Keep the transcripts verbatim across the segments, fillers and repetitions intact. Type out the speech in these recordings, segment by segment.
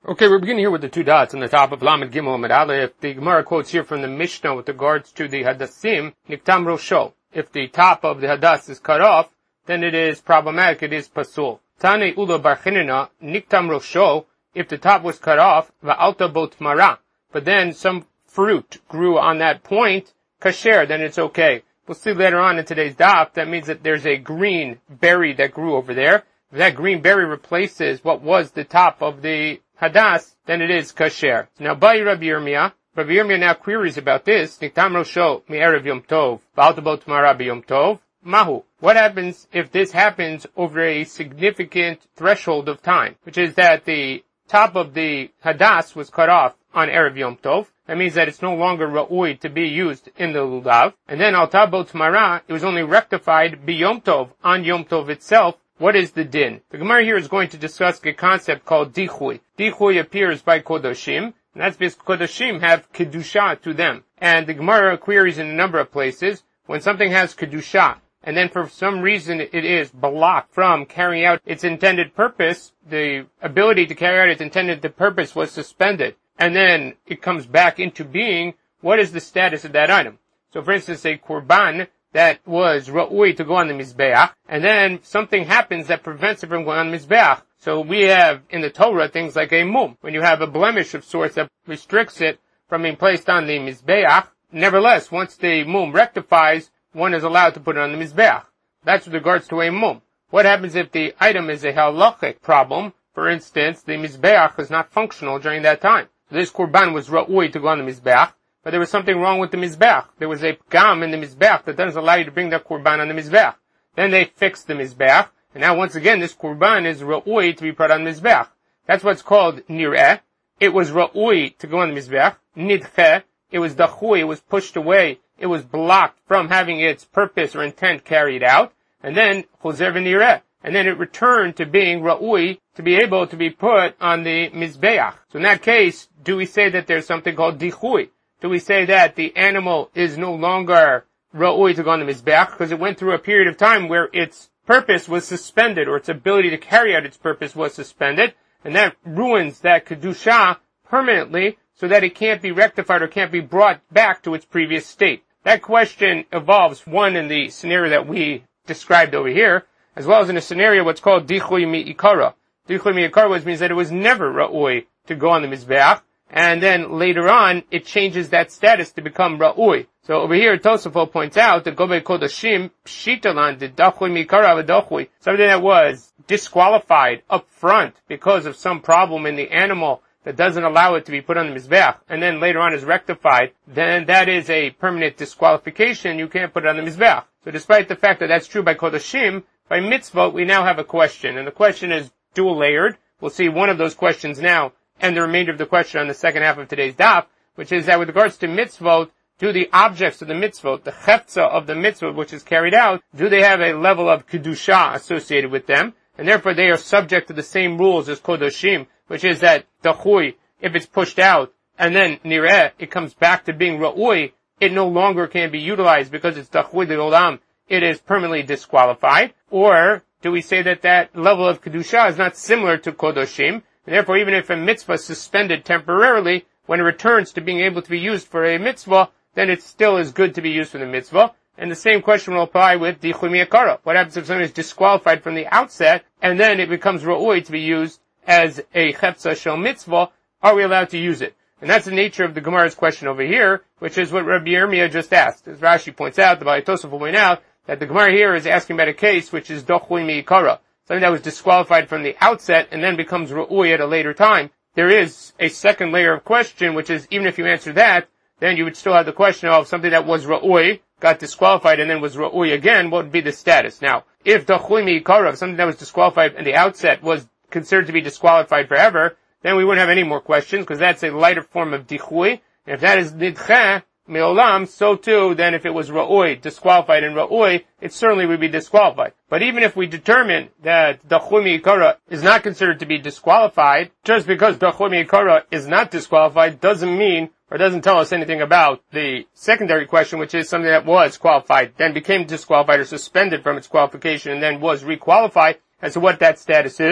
Okay, we're beginning here with the two dots on the top of Lamed Gimel Amud Aleph. The Gemara quotes here from the Mishnah with regards to the Hadassim, Niktam Rosho. If the top of the Hadas is cut off, then it is problematic, it is pasul. Tane Ula Bar Chinina, Niktam Rosho, if the top was cut off, Va'alta Bot Mara, but then some fruit grew on that point, kasher, then it's okay. We'll see later on in today's daf, that means that there's a green berry that grew over there. If that green berry replaces what was the top of the Hadas, then it is kasher. Now, by Rabbi Yirmiyah, Rabbi Yirmiyah now queries about this. Niktam Rosho mi'erev Yom Tov, v'alta bo t'mara b'Yom Tov, mahu. What happens if this happens over a significant threshold of time, which is that the top of the Hadas was cut off on erev Yom Tov? That means that it's no longer ra'ui to be used in the lulav. And then alta bo t'mara, it was only rectified b'Yom Tov, on Yom Tov itself. What is the din? The Gemara here is going to discuss a concept called dichui. Dichui appears by kodoshim, and that's because kodoshim have kedusha to them. And the Gemara queries in a number of places, when something has kedusha, and then for some reason it is blocked from carrying out its intended purpose, the ability to carry out its intended purpose was suspended, and then it comes back into being, what is the status of that item? So for instance, a korban that was ra'ui to go on the Mizbeach, and then something happens that prevents it from going on the Mizbeach. So we have in the Torah things like a mum. When you have a blemish of sorts that restricts it from being placed on the Mizbeach, nevertheless, once the mum rectifies, one is allowed to put it on the Mizbeach. That's with regards to a mum. What happens if the item is a halachic problem? For instance, the Mizbeach is not functional during that time. So this korban was ra'ui to go on the Mizbeach, but there was something wrong with the Mizbeach. There was a pgam in the Mizbeach that doesn't allow you to bring that korban on the Mizbeach. Then they fixed the Mizbeach, and now once again this korban is ra'ui to be put on the Mizbeach. That's what's called nireh. It was ra'ui to go on the Mizbeach. Nidcheh, it was dachui, it was pushed away, it was blocked from having its purpose or intent carried out. And then chozer v'nireh, and then it returned to being ra'ui to be able to be put on the Mizbeach. So in that case, do we say that there's something called dichui? Do we say that the animal is no longer ra'ui to go on the Mizbeach because it went through a period of time where its purpose was suspended, or its ability to carry out its purpose was suspended, and that ruins that kedusha permanently so that it can't be rectified or can't be brought back to its previous state? That question evolves, one, in the scenario that we described over here, as well as in a scenario what's called dichui mi'ikara. Dichui mi'ikara means that it was never ra'ui to go on the Mizbeach, and then later on, it changes that status to become ra'ui. So over here, Tosafot points out that Gobe Kodashim, Pshitalan, the Dachui Mikara V'Dachui, something that was disqualified up front because of some problem in the animal that doesn't allow it to be put on the Mizbeach, and then later on is rectified, then that is a permanent disqualification. You can't put it on the Mizbeach. So despite the fact that that's true by Kodashim, by mitzvot, we now have a question, and the question is dual layered. We'll see one of those questions now, and the remainder of the question on the second half of today's daf, which is that with regards to mitzvot, do the objects of the mitzvot, the chefza of the mitzvot which is carried out, do they have a level of kedusha associated with them? And therefore they are subject to the same rules as kodoshim, which is that dachui, if it's pushed out, and then nireh, it comes back to being ra'ui, it no longer can be utilized because it's dachui de olam, it is permanently disqualified. Or do we say that that level of kedusha is not similar to kodoshim? And therefore, even if a mitzvah is suspended temporarily, when it returns to being able to be used for a mitzvah, then it still is good to be used for the mitzvah. And the same question will apply with dichui mi'ikara. What happens if something is disqualified from the outset, and then it becomes ra'ui to be used as a chefza shel mitzvah? Are we allowed to use it? And that's the nature of the Gemara's question over here, which is what Rabbi Yirmiyah just asked. As Rashi points out, the Baalei Tosafot will point out, that the Gemara here is asking about a case which is dichui mi'ikara, something that was disqualified from the outset and then becomes ru'ui at a later time. There is a second layer of question, which is even if you answer that, then you would still have the question of something that was ru'ui, got disqualified and then was ru'ui again, what would be the status? Now, if dichui mi'ikara, something that was disqualified at the outset, was considered to be disqualified forever, then we wouldn't have any more questions, because that's a lighter form of dichui. And if that is nidcheh me'olam, so too, then if it was ra'ui, disqualified in ra'ui, it certainly would be disqualified. But even if we determine that dachui mi'ikara is not considered to be disqualified, just because dachui mi'ikara is not disqualified doesn't mean, or doesn't tell us anything about the secondary question, which is something that was qualified, then became disqualified or suspended from its qualification, and then was requalified, as to what that status is.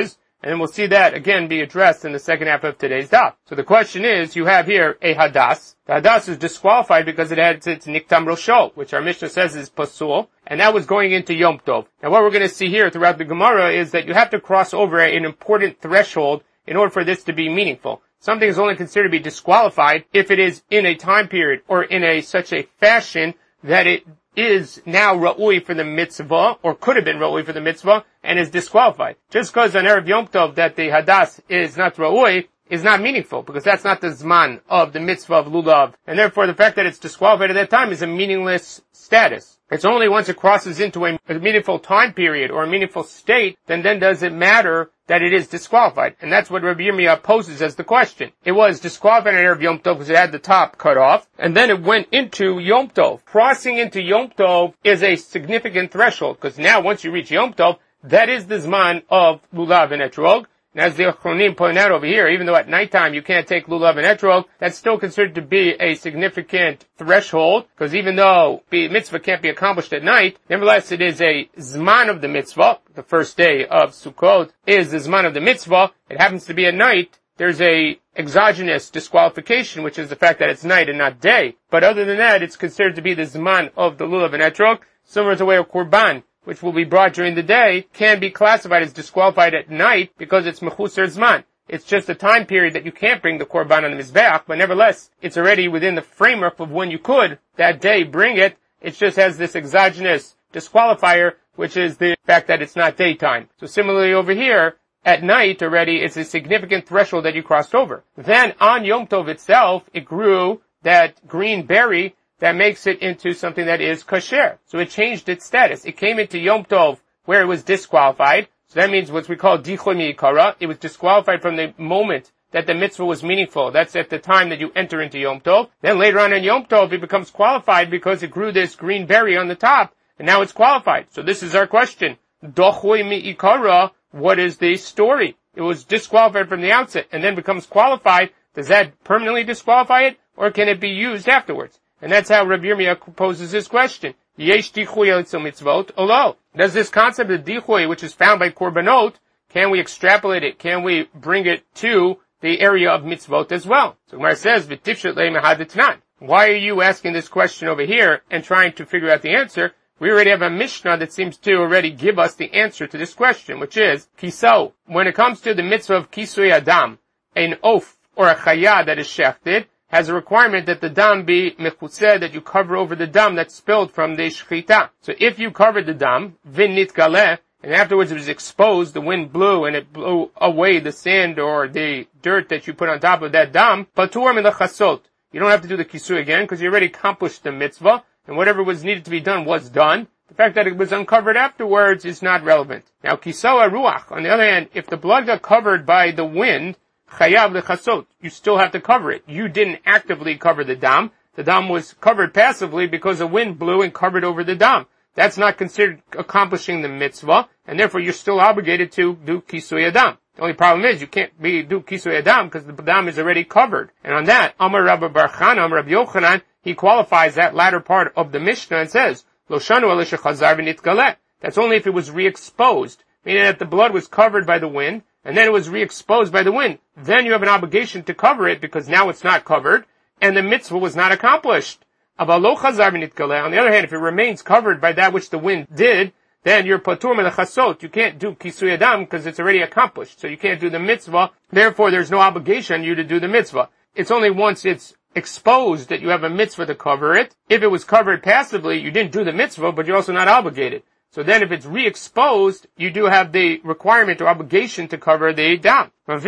And then we'll see that again be addressed in the second half of today's daf. So the question is, you have here a hadas. The hadas is disqualified because it had its niktam rosho, which our Mishnah says is pasul, and that was going into Yom Tov. Now what we're going to see here throughout the Gemara is that you have to cross over an important threshold in order for this to be meaningful. Something is only considered to be disqualified if it is in a time period or in a such a fashion that it is now ra'ui for the mitzvah, or could have been ra'ui for the mitzvah, and is disqualified. Just because on Erev Yom Tov that the hadas is not ra'ui is not meaningful, because that's not the zman of the mitzvah of lulav, and therefore the fact that it's disqualified at that time is a meaningless status. It's only once it crosses into a, a meaningful time period or a meaningful state, then then does it matter that it is disqualified. And that's what Rabbi Yirmiyah poses as the question. It was disqualified at Erev Yom Tov because it had the top cut off, and then it went into Yom Tov. Crossing into Yom Tov is a significant threshold, because now once you reach Yom Tov, that is the zman of lulav and etrog. And as the Achronim point out over here, even though at nighttime you can't take lulav and etrog, that's still considered to be a significant threshold, because even though the mitzvah can't be accomplished at night, nevertheless it is a zman of the mitzvah. The first day of Sukkot is the zman of the mitzvah. It happens to be at night. There's a exogenous disqualification, which is the fact that it's night and not day. But other than that, it's considered to be the zman of the lulav and etrog, similar to the way of Kurban, which will be brought during the day, can be classified as disqualified at night because it's mechusar zman. It's just a time period that you can't bring the korban on the mizbeach, but nevertheless, it's already within the framework of when you could that day bring it. It just has this exogenous disqualifier, which is the fact that it's not daytime. So similarly over here, at night already, it's a significant threshold that you crossed over. Then on Yom Tov itself, it grew that green berry that makes it into something that is kasher. So it changed its status. It came into Yom Tov where it was disqualified. So that means what we call dichoy mi'ikara. It was disqualified from the moment that the mitzvah was meaningful. That's at the time that you enter into Yom Tov. Then later on in Yom Tov, it becomes qualified because it grew this green berry on the top, and now it's qualified. So this is our question. Dochoy mi'ikara, what is the story? It was disqualified from the outset and then becomes qualified. Does that permanently disqualify it, or can it be used afterwards? And that's how Rabbi Yirmiyah poses this question. Yesh dichoy etzil mitzvot olo. Does this concept of dichoy, which is found by korbanot, can we extrapolate it? Can we bring it to the area of mitzvot as well? So Gemara says, v'tifshet le mehadetnan. Why are you asking this question over here and trying to figure out the answer? We already have a Mishnah that seems to already give us the answer to this question, which is kiso. When it comes to the mitzvah of kisui adam, an oaf or a chaya that is shechted, has a requirement that the dam be mechuseh, that you cover over the dam that's spilled from the shechita. So if you covered the dam, vin nitgaleh, and afterwards it was exposed, the wind blew and it blew away the sand or the dirt that you put on top of that dam, patur min lechasot. You don't have to do the kisui again because you already accomplished the mitzvah, and whatever was needed to be done was done. The fact that it was uncovered afterwards is not relevant. Now, kisoa ruach, on the other hand, if the blood got covered by the wind, chayav lechasot, you still have to cover it. You didn't actively cover the dam. The dam was covered passively because the wind blew and covered over the dam. That's not considered accomplishing the mitzvah, and therefore you're still obligated to do kisui adam. The only problem is you can't be do kisui adam because the dam is already covered. And on that, Amar Rabbi Bar Chana, Amar Rabbi Yochanan, he qualifies that latter part of the Mishnah and says, Lo shanu ala shechazar v'nitgaleh. That's only if it was re-exposed, meaning that the blood was covered by the wind, and then it was re-exposed by the wind. Then you have an obligation to cover it because now it's not covered, and the mitzvah was not accomplished. Aval lo chazar v'nitgaleh. On the other hand, if it remains covered by that which the wind did, then you're patur melechasot. You can't do kisui adam because it's already accomplished. So you can't do the mitzvah. Therefore, there's no obligation on you to do the mitzvah. It's only once it's exposed that you have a mitzvah to cover it. If it was covered passively, you didn't do the mitzvah, but you're also not obligated. So then if it's re-exposed, you do have the requirement or obligation to cover the dam.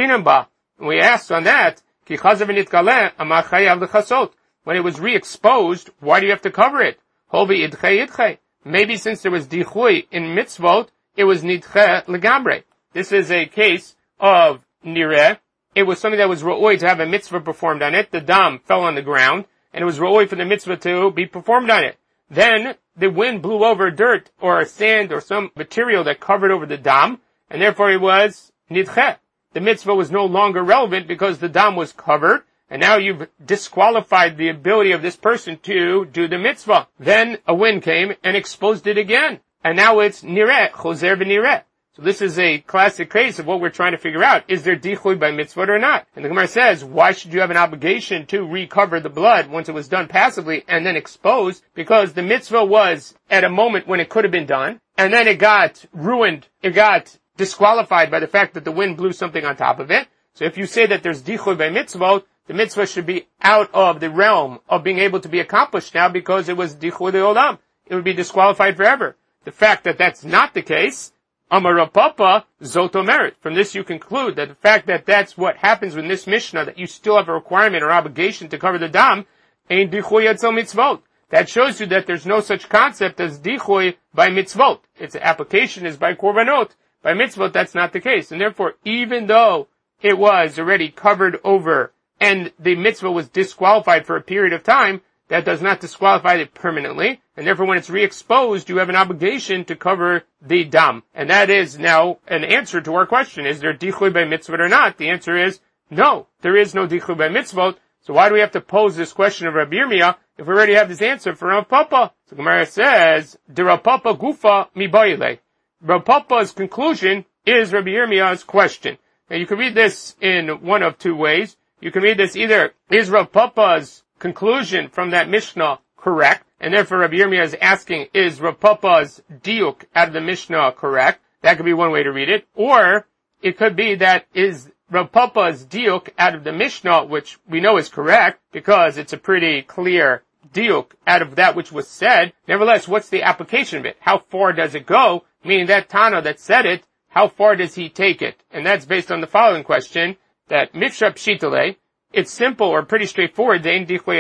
We asked on that, when it was re-exposed, why do you have to cover it? Maybe since there was dichui in mitzvot, it was nidche legambre. This is a case of nireh. It was something that was ro'oi to have a mitzvah performed on it. The dam fell on the ground, and it was ro'oi for the mitzvah to be performed on it. Then the wind blew over dirt or sand or some material that covered over the dam, and therefore it was nidche. The mitzvah was no longer relevant because the dam was covered, and now you've disqualified the ability of this person to do the mitzvah. Then a wind came and exposed it again, and now it's nireh, choser v'nireh. So this is a classic case of what we're trying to figure out. Is there dichui by mitzvot or not? And the Gemara says, why should you have an obligation to recover the blood once it was done passively and then exposed? Because the mitzvah was at a moment when it could have been done, and then it got ruined, it got disqualified by the fact that the wind blew something on top of it. So if you say that there's dichui by mitzvot, the mitzvah should be out of the realm of being able to be accomplished now because it was dichui le'olam. It would be disqualified forever. The fact that that's not the case, Amar Rav Papa Zot Omeret. From this you conclude that the fact that that's what happens with this Mishnah, that you still have a requirement or obligation to cover the dam, ain't dichui etzel mitzvot. That shows you that there's no such concept as dichui by mitzvot. Its application is by korbanot. By mitzvot, that's not the case. And therefore, even though it was already covered over and the mitzvah was disqualified for a period of time, that does not disqualify it permanently, and therefore when it's re-exposed, you have an obligation to cover the dam. And that is now an answer to our question, is there dichui by mitzvot or not? The answer is no, there is no dichui by mitzvot. So why do we have to pose this question of Rabbi Yirmiyah if we already have this answer for Rav Papa? So Gemara says, de Rav Papa gufa mi bayile. Rav Papa's conclusion is Rabbi Yirmiyah's question. Now you can read this in one of two ways. You can read this either, is Rav Papa's conclusion from that Mishnah correct? And therefore Rabbi Yirmiyah is asking, is Rav Papa's diuk out of the Mishnah correct? That could be one way to read it. Or it could be that is Rav Papa's diuk out of the Mishnah, which we know is correct because it's a pretty clear diuk out of that which was said. Nevertheless, what's the application of it? How far does it go? Meaning that Tana that said it, how far does he take it? And that's based on the following question, that Mifsha Pshitale, it's simple or pretty straightforward. There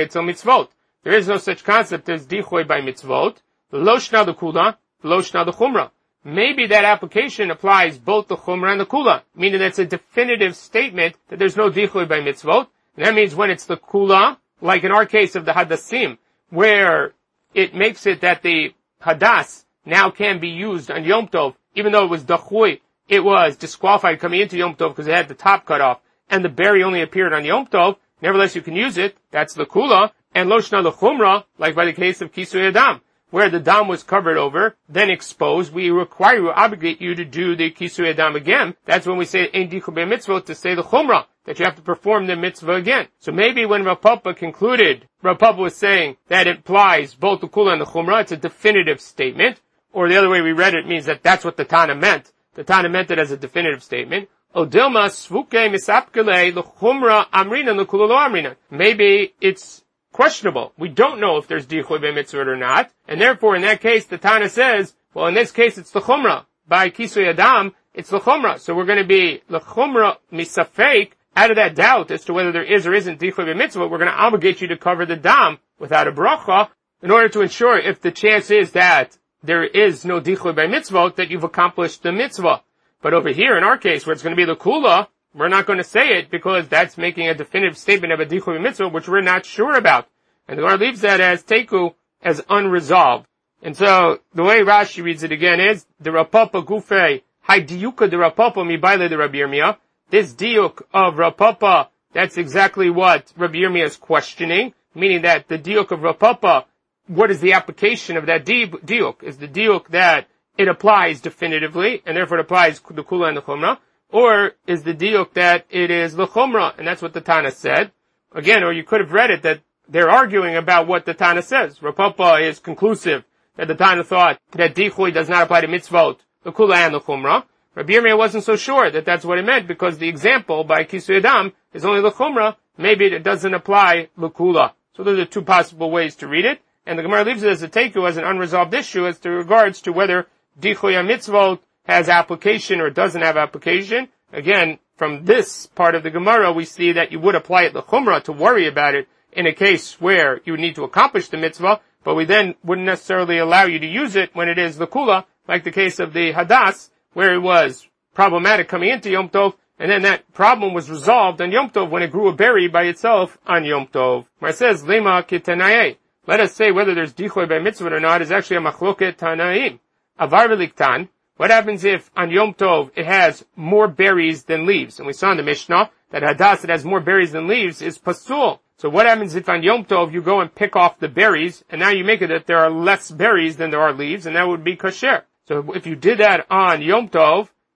is no such concept as dichui by mitzvot. Lo shna the kula, lo shna the chumra. Maybe that application applies both the chumra and the kula, meaning that's a definitive statement that there's no dichui by mitzvot. And that means when it's the kula, like in our case of the hadassim, where it makes it that the hadas now can be used on Yom Tov, even though it was dachui, it was disqualified coming into Yom Tov because it had the top cut off, and the berry only appeared on Yom Tov. Nevertheless, you can use it. That's the kula. And lo shna l'chumra, like by the case of kisui adam, where the dam was covered over, then exposed. We require you, obligate you to do the kisui adam again. That's when we say ein dichui b'mitzvot, to say the chumra, that you have to perform the mitzvah again. So maybe when Rav Papa concluded, Rav Papa was saying that it applies both the kula and the chumra. It's a definitive statement. Or the other way we read it means that that's what the Tana meant. The Tana meant it as a definitive statement. Odilma svuke misapkele l'chumra amrina l'kula lo amrina. Maybe it's questionable. We don't know if there's dichui b'mitzvot or not, and therefore in that case the Tana says, well in this case it's the chumra. By kisui adam, it's the chumra. So we're going to be l'chumra misafek, out of that doubt as to whether there is or isn't dichui b'mitzvot, we're going to obligate you to cover the dam without a bracha in order to ensure if the chance is that there is no dichui by mitzvot, that you've accomplished the mitzvah. But over here, in our case, where it's going to be the kula, we're not going to say it because that's making a definitive statement of a dichui mitzvah, which we're not sure about. And the Gemara leaves that as teku, as unresolved. And so, the way Rashi reads it again is, the Rav Papa gufei, hai diuka de Rav Papa mi baile de Rabbi Yirmiyah. This diuk of Rav Papa, that's exactly what Rabbi Yirmiyah is questioning, meaning that the diuk of Rav Papa, what is the application of that diuk? Is the diuk that it applies definitively, and therefore it applies the kula and the chumra, or is the diuk that it is the chumra, and that's what the Tana said? Again, or you could have read it that they're arguing about what the Tana says. Rav Papa is conclusive that the Tana thought that dichui does not apply to mitzvot, the kula and the chumra. Rabbi Yirmiyah wasn't so sure that that's what it meant, because the example by kisui adam is only the chumra. Maybe it doesn't apply the kula. So those are two possible ways to read it. And the Gemara leaves it as a teku, as an unresolved issue as to regards to whether dichui mitzvot has application or doesn't have application. Again, from this part of the Gemara, we see that you would apply it l'chumra to worry about it in a case where you would need to accomplish the mitzvah, but we then wouldn't necessarily allow you to use it when it is the kula, like the case of the hadas, where it was problematic coming into Yom Tov, and then that problem was resolved on Yom Tov when it grew a berry by itself on Yom Tov. Where it says, Lema kitanaye. Let us say whether there's dichui by mitzvah or not is actually a machloket tanaim. Avar v'liktan. What happens if on Yom Tov it has more berries than leaves? And we saw in the Mishnah that hadas that has more berries than leaves is pasul. So what happens if on Yom Tov you go and pick off the berries, and now you make it that there are less berries than there are leaves, and that would be kasher. So if you did that on Yom Tov,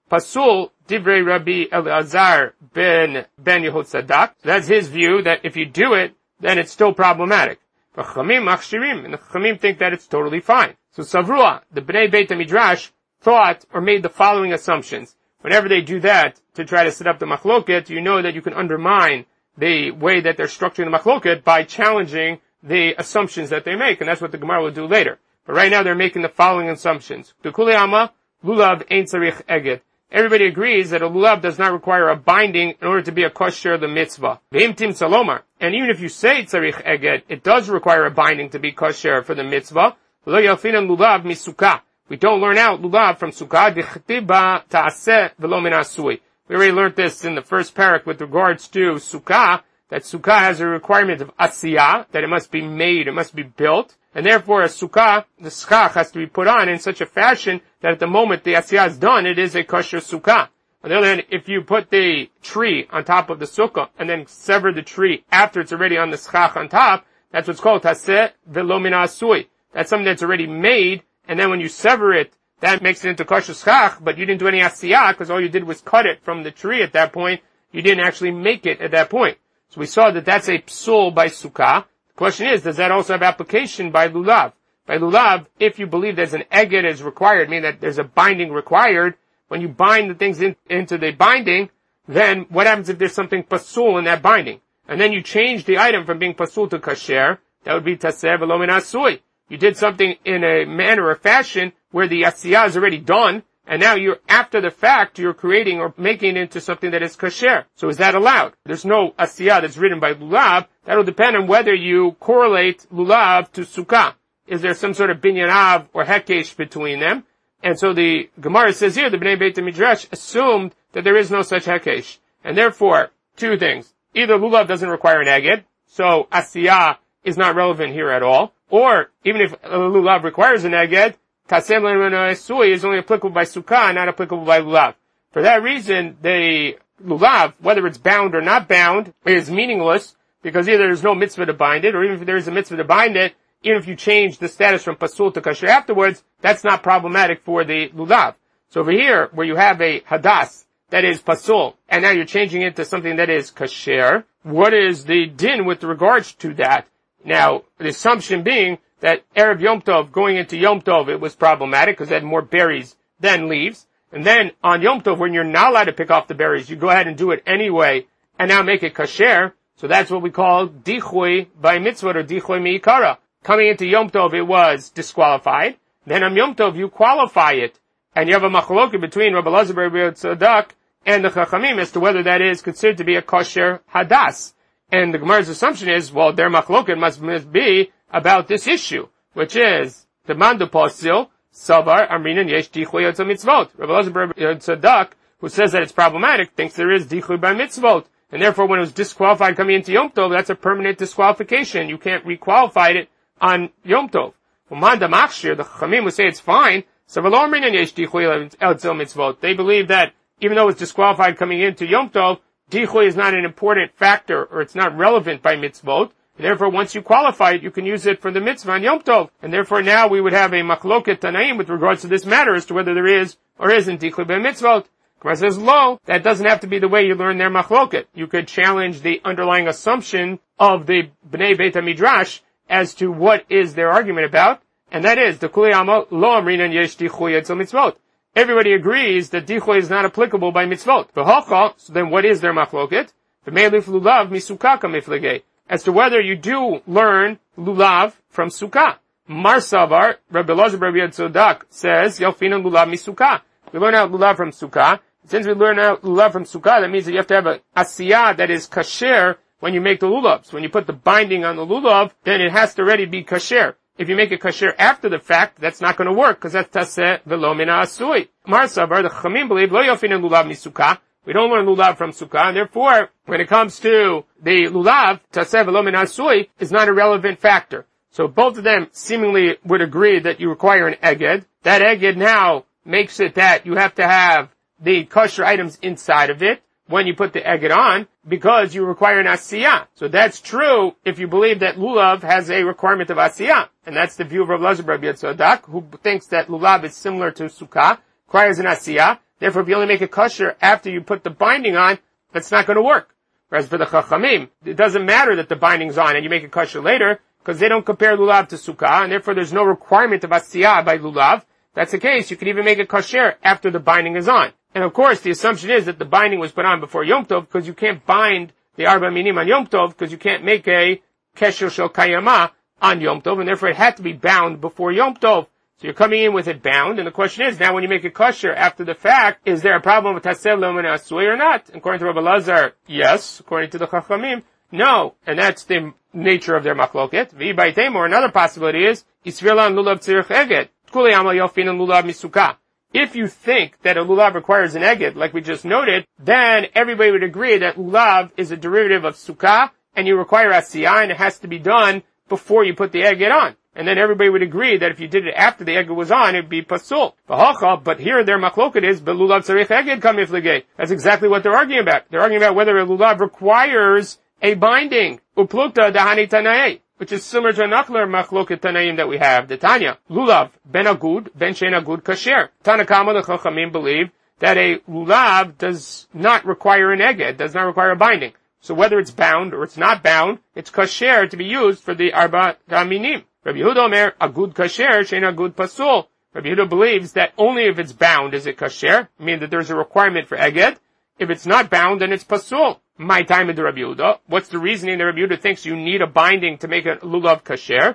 pasul divrei Rabbi Elazar ben ben Yehotzadak. That's his view that if you do it, then it's still problematic. But Chachamim machshirim, and the Chachamim think that it's totally fine. So Savrua, the Bnei Beit HaMidrash, thought or made the following assumptions. Whenever they do that to try to set up the machloket, you know that you can undermine the way that they're structuring the machloket by challenging the assumptions that they make, and that's what the Gemara will do later. But right now they're making the following assumptions. B'kulei Alma, lulav ein tzarich eged. Everybody agrees that a lulav does not require a binding in order to be a kosher the mitzvah. V'im tim salomar. And even if you say tzarich eged, it does require a binding to be kosher for the mitzvah. Lo yalfinan lulav misukah. We don't learn out lulav from sukkah. D'chtiba ta'aseh v'lo min asui. We already learned this in the first parak with regards to sukkah, that sukkah has a requirement of asiyah, that it must be made, it must be built. And therefore, a sukkah, the schach has to be put on in such a fashion that at the moment the asiyah is done, it is a kosher sukkah. On the other hand, if you put the tree on top of the sukkah and then sever the tree after it's already on the schach on top, that's what's called taseh v'lo min asui. That's something that's already made, and then when you sever it, that makes it into kosher schach, but you didn't do any asiyah because all you did was cut it from the tree at that point. You didn't actually make it at that point. So we saw that that's a psul by sukkah. The question is, does that also have application by lulav? By lulav, if you believe there's an eged is required, meaning that there's a binding required, when you bind the things in, into the binding, then what happens if there's something pasul in that binding? And then you change the item from being pasul to kasher, that would be taseh v'lo min asui. You did something in a manner or fashion where the asiyah is already done, and now you're, after the fact, you're creating or making it into something that is kasher. So is that allowed? There's no asiyah that's written by lulav. That'll depend on whether you correlate lulav to sukkah. Is there some sort of binyanav or hekesh between them? And so the Gemara says here, the Bnei Beit HaMidrash assumed that there is no such hekesh. And therefore, two things. Either lulav doesn't require an eged, so asiyah is not relevant here at all. Or, even if lulav requires an eged, taseh v'lo min asui is only applicable by sukkah, not applicable by lulav. For that reason, the lulav, whether it's bound or not bound, is meaningless, because either there's no mitzvah to bind it, or even if there is a mitzvah to bind it, even if you change the status from pasul to kasher afterwards, that's not problematic for the lulav. So over here, where you have a hadas that is pasul, and now you're changing it to something that is kasher, what is the din with regards to that? Now, the assumption being that Erev Yom Tov, going into Yom Tov, it was problematic because it had more berries than leaves. And then on Yom Tov, when you're not allowed to pick off the berries, you go ahead and do it anyway, and now make it kasher. So that's what we call dichui by mitzvah or dichui mi'ikara. Coming into Yom Tov, it was disqualified. Then on Yom Tov, you qualify it. And you have a machloket between Rabbi Elazar ben Rabbi Tzadok and the Chachamim as to whether that is considered to be a kosher hadas. And the Gemara's assumption is, well, their machloket must, must be about this issue, which is the mandu posil savar amrinan yesh dichui yotza mitzvot. Rabbi Elazar ben Rabbi Tzadok, who says that it's problematic, thinks there is dichui by mitzvot. And therefore, when it was disqualified coming into Yom Tov, that's a permanent disqualification. You can't requalify it on Yom Tov. Umanda machshir, the Chachamim would say it's fine. They believe that even though it's disqualified coming into Yom Tov, dichui is not an important factor, or it's not relevant by mitzvot. And therefore, once you qualify it, you can use it for the mitzvah on Yom Tov. And therefore, now we would have a machloket tanaim with regards to this matter as to whether there is or isn't dichui by mitzvot. Gemara says, lo, that doesn't have to be the way you learn their machloket. You could challenge the underlying assumption of the Bnei Beit HaMidrash as to what is their argument about, and that is, the Kulei Alma lo amrinan yesh dichui etzel mitzvot. Everybody agrees that dichui is not applicable by mitzvot. V'hocha, so then what is their machloket? V'meilif lulav misukah kamiflegei. As to whether you do learn lulav from sukkah. Mar Savar, Rabbi Elazar ben Rabbi Tzadok says, yalfinan lulav misukah. We learn out lulav from sukkah. Since we learn out lulav from sukkah, that means that you have to have a asiyah that is kasher when you make the lulav. So when you put the binding on the lulav, then it has to already be kasher. If you make it kasher after the fact, that's not going to work, because that's taseh v'lo min asui. Mar Savar, the Chachamim believe, lo yofinan lulav misukah. We don't learn lulav from sukkah, and therefore, when it comes to the lulav, taseh v'lo min asui is not a relevant factor. So both of them seemingly would agree that you require an eged. That eged now makes it that you have to have the kosher items inside of it when you put the eged on, because you require an asiyah. So that's true if you believe that lulav has a requirement of asiyah. And that's the view of Rav Elazar ben Rabbi Tzadok, who thinks that lulav is similar to sukkah, requires an asiyah. Therefore, if you only make it kosher after you put the binding on, that's not going to work. Whereas for the chachamim, it doesn't matter that the binding's on and you make it kosher later, because they don't compare lulav to sukkah, and therefore there's no requirement of asiyah by lulav. If that's the case, you can even make it kosher after the binding is on. And of course, the assumption is that the binding was put on before Yom Tov, because you can't bind the arba minim on Yom Tov, because you can't make a kesher shel kayama on Yom Tov, and therefore it had to be bound before Yom Tov. So you're coming in with it bound, and the question is, now when you make it kosher after the fact, is there a problem with tasev lomen asui or not? According to Rabbi Lazar, yes. According to the chachamim, no. And that's the nature of their machloket. V'ibaitem, or another possibility is, isvirlan lulav tzirich eged. Tkuli amal yofin lulav misukah. If you think that a lulav requires an eged, like we just noted, then everybody would agree that lulav is a derivative of sukkah, and you require asiyah, and it has to be done before you put the eged on. And then everybody would agree that if you did it after the eged was on, it would be pasul. But here their machloket is, lulav tzarich eged kam iflegei. That's exactly what they're arguing about. They're arguing about whether a lulav requires a binding. Uplukta dahani tanaei. Which is similar to a nachler machloket tanaim that we have. The Tanya, lulav, ben agud, ben shein agud kasher. Tanakama, the chachamim believe that a lulav does not require an eged, does not require a binding. So whether it's bound or it's not bound, it's kasher to be used for the arba minim. Rabbi Yehuda omer, agud kasher, shein agud pasul. Rabbi Yehuda believes that only if it's bound is it kasher, meaning that there's a requirement for eged. If it's not bound, then it's pasul. My time in the Rabbi Yehuda. What's the reasoning that Rabbi Yehuda thinks you need a binding to make a lulav kasher?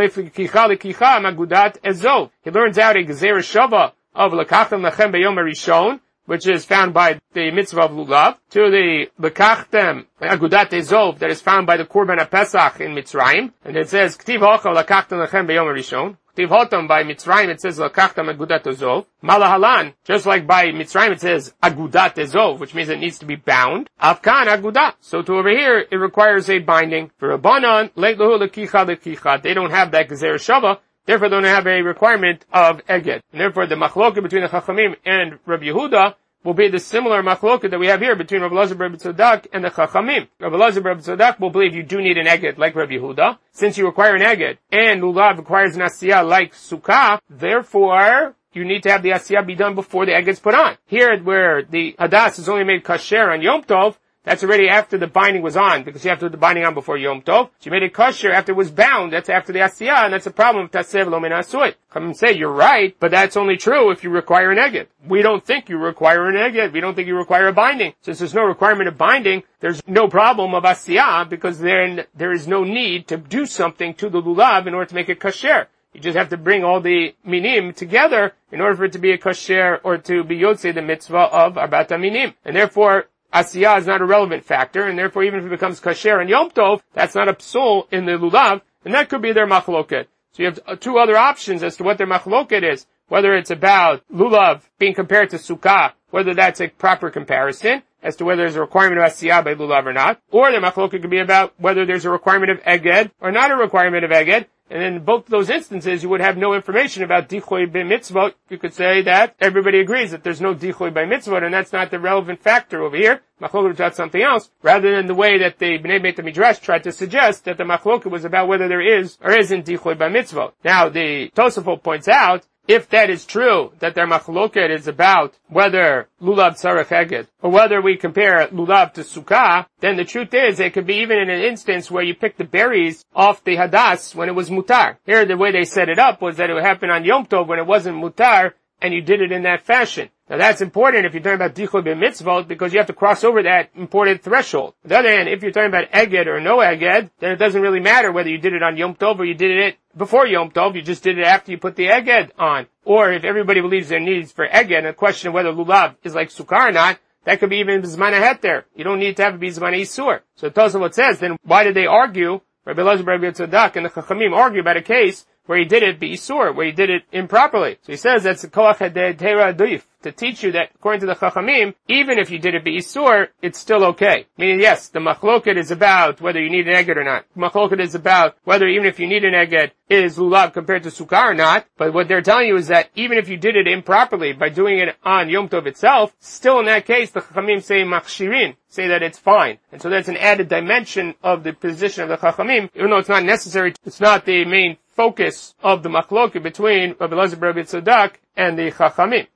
He learns out a gezer shava of lekachtem lechem beyom harishon, which is found by the mitzvah of lulav, to the lekachtem agudat ezov that is found by the korban HaPesach in Mitzrayim, and it says ktiv hocha lekachtem lechem beyom harishon. Ktiv hotam by Mitzrayim it says lekachtem agudat ezov. Malahalan, just like by Mitzrayim it says agudat ezov, which means it needs to be bound. Afkan agudat. So to over here it requires a binding. For Rabbanan leit lehu lekicha lekicha. They don't have that gezer shava. Therefore, they don't have a requirement of eged. And therefore, the machloket between the Chachamim and Rabbi Yehuda will be the similar machloket that we have here between Rabbi Elazar ben Rabbi Tzadok and the Chachamim. Rabbi Elazar ben Rabbi Tzadok will believe you do need an eged like Rabbi Yehuda, since you require an eged, and lulav requires an asiyah like sukkah. Therefore, you need to have the asiyah be done before the eged is put on. Here, where the hadas is only made kasher on Yom Tov, that's already after the binding was on, because you have to put the binding on before Yom Tov. So you made it kosher after it was bound. That's after the asiyah, and that's a problem. Tasev lo min asuit. Come and say, you're right, but that's only true if you require an eged. We don't think you require an eged. We don't think you require a binding. Since there's no requirement of binding, there's no problem of asiyah, because then there is no need to do something to the lulav in order to make it kosher. You just have to bring all the minim together in order for it to be a kosher or to be yotzei the mitzvah of arbat minim. And therefore, asiyah is not a relevant factor, and therefore even if it becomes kasher and Yom Tov, that's not a psul in the lulav, and that could be their machloket. So you have two other options as to what their machloket is, whether it's about lulav being compared to sukkah, whether that's a proper comparison, as to whether there's a requirement of asiyah by lulav or not, or their machloket could be about whether there's a requirement of eged or not a requirement of eged. And in both those instances, you would have no information about dichoy by mitzvot. You could say that everybody agrees that there's no dichoy by mitzvot, and that's not the relevant factor over here. Machloket was something else, rather than the way that the Bnei Beit HaMidrash tried to suggest that the machloket was about whether there is or isn't dichoy by mitzvot. Now, the Tosafot points out, if that is true, that their machloket is about whether lulav tzarech eged, or whether we compare lulav to sukkah, then the truth is it could be even in an instance where you pick the berries off the hadas when it was mutar. Here, the way they set it up was that it would happen on Yom Tov when it wasn't mutar, and you did it in that fashion. Now that's important if you're talking about dichoy b'mitzvot, because you have to cross over that important threshold. On the other hand, if you're talking about eged or no eged, then it doesn't really matter whether you did it on Yom Tov or you did it before Yom Tov, you just did it after you put the eged on. Or if everybody believes there needs for eged, and the question of whether lulav is like sukkah or not, that could be even b'zman heter. You don't need to have it be b'zman isur. So Tosafot says, then why did they argue? Rabbi Elazar ben Rabbi Tzadok and the Chachamim argue about a case where he did it b'isur, where he did it improperly. So he says that's a koach hadera adif, to teach you that according to the Chachamim, even if you did it b'isur, it's still okay. Meaning, yes, the machloket is about whether you need an eged or not. The machloket is about whether even if you need an eged, is lulav compared to sukkah or not. But what they're telling you is that even if you did it improperly by doing it on Yom Tov itself, still in that case, the Chachamim say machshirin, say that it's fine. And so that's an added dimension of the position of the Chachamim, even though it's not necessary, it's not the main focus of the machloket between Rabbi Elazar ben Rabbi Tzadok and the Chachamim.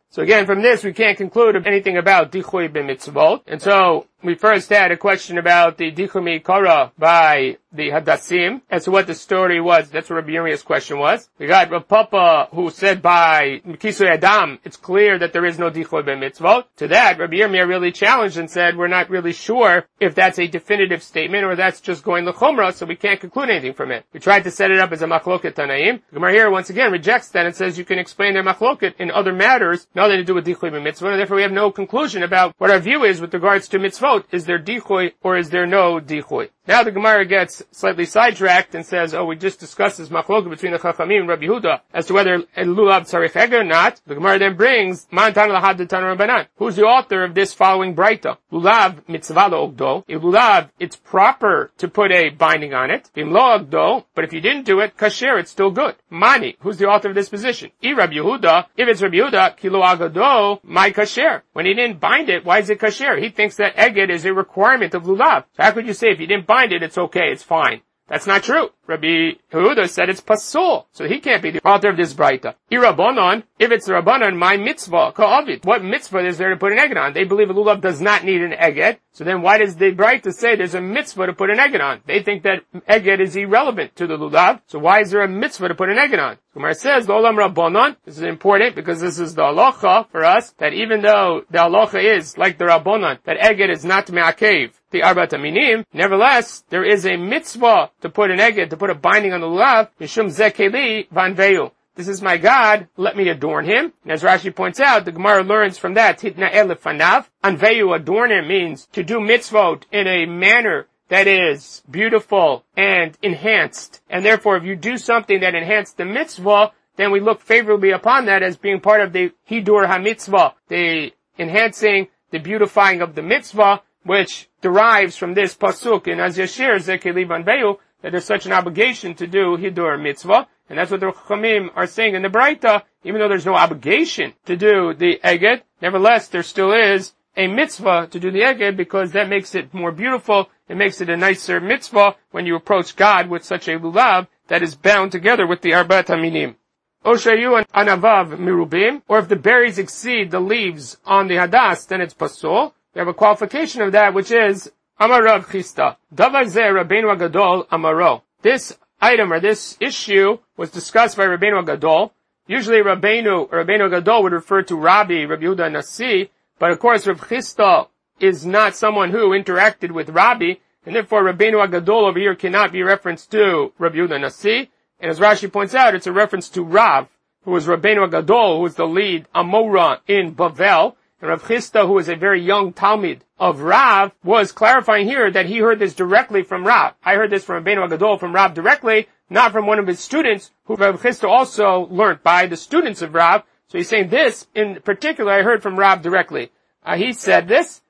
So again, from this, we can't conclude anything about Dichui b'mitzvot. And so, we first had a question about the Dichui Mikara by the Hadassim, as to what the story was. That's what Rabbi Yirmiyah's question was. We got Rav Papa, who said by Kisui Adam, it's clear that there is no Dichui b'mitzvot. To that, Rabbi Yirmiyah really challenged and said, we're not really sure if that's a definitive statement or that's just going l'chumra, so we can't conclude anything from it. We tried to set it up as a machloket Tanaim. The Gemara here once again rejects that and says you can explain their machloket in other matters, nothing to do with Dichui b'mitzvot, and therefore we have no conclusion about what our view is with regards to mitzvot. Is there Dichui or is there no Dichui? Now the Gemara gets slightly sidetracked and says, oh, we just discussed this machloket between the Chachamim and Rabbi Yehuda as to whether lulav tzarich eged or not. The Gemara then brings, Man Tana lahad de Tana Rabbanan. Who's the author of this following braita? Lulav mitzvah lo ogdo. If lulav, it's proper to put a binding on it. Vim lo ogdo, but if you didn't do it, kasher, it's still good. Mani, who's the author of this position? I Rabbi Yehuda, if it's Rabbi Yehuda, kilo agado, my kasher. When he didn't bind it, why is it kasher? He thinks that eged is a requirement of lulav. So how could you say if you didn't bind it, it's okay, it's fine? That's not true. Rabbi Yehuda said it's pasul, so he can't be the author of this braita. Irabonon, if it's the Rabbanon, my mitzvah, ka'avit. What mitzvah is there to put an eged on? They believe a lulav does not need an eged, so then why does the braita say there's a mitzvah to put an eged on? They think that eged is irrelevant to the lulav, so why is there a mitzvah to put an eged on? Gemara says, L'olam Rabbanon, this is important because this is the halacha for us, that even though the halacha is, like the Rabbanon, that eged is not me'akev, the Arbat Aminim, nevertheless, there is a mitzvah to put an eged, to put a binding on the lulav, Mishum Zekeli Vanveyu. This is my God, let me adorn him. And as Rashi points out, the Gemara learns from that, Titna Elefanav, Anveyu, adorn him, means to do mitzvot in a manner that is beautiful and enhanced. And therefore, if you do something that enhanced the mitzvah, then we look favorably upon that as being part of the Hidur HaMitzvah, the enhancing, the beautifying of the mitzvah, which derives from this pasuk in Az Yashir Zekeli Vanveyu, that there's such an obligation to do Hidur Mitzvah. And that's what the Chachamim are saying in the Braita, even though there's no obligation to do the Eged, nevertheless, there still is a mitzvah to do the Eged because that makes it more beautiful. It makes it a nicer mitzvah when you approach God with such a lulav that is bound together with the Arbat Aminim. Oshayu anavav mirubim, or if the berries exceed the leaves on the hadas, then it's pasul. We have a qualification of that, which is Amar Rav Chisda. Davar zeh Rabbeinu Agadol Amaro. This item or this issue was discussed by Rabbeinu Agadol. Usually Rabbeinu, Rabbeinu Agadol would refer to Rabbi, Rabbi Yehuda Nasi, but of course Rav Chisda is not someone who interacted with Rabbi, and therefore Rabbeinu Agadol over here cannot be referenced to Rabbi Yehuda Nasi. And as Rashi points out, it's a reference to Rav, who was Rabbeinu Agadol, who was the lead Amora in Bavel. And Rav Chisda, who was a very young Talmid of Rav, was clarifying here that he heard this directly from Rav. I heard this from Rabbeinu Agadol, from Rav directly, not from one of his students, who Rav Chisda also learned by the students of Rav. So he's saying this, in particular, I heard from Rav directly. Uh, he said this,